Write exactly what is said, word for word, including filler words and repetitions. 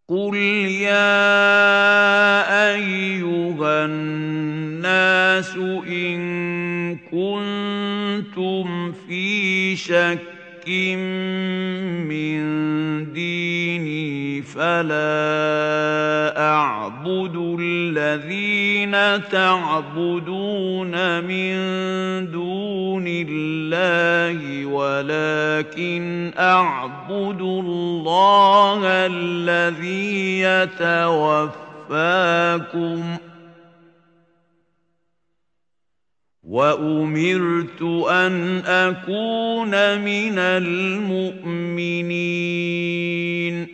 قُلْ يَا أَيُّهَا النَّاسُ إِن كُنتُمْ فِي شَكٍّ مِّن دِينِي فَلَا أَعْبُدُ الَّذِينَ تَعْبُدُونَ مِن دُونِ اللَّهِ وَلَٰكِنْ أَعْبُدُ اللَّهَ الَّذِي يَتَوَفَّاكُمْ ۖ وَأُمِرْتُ أَنْ أَكُونَ مِنَ الْمُؤْمِنِينَ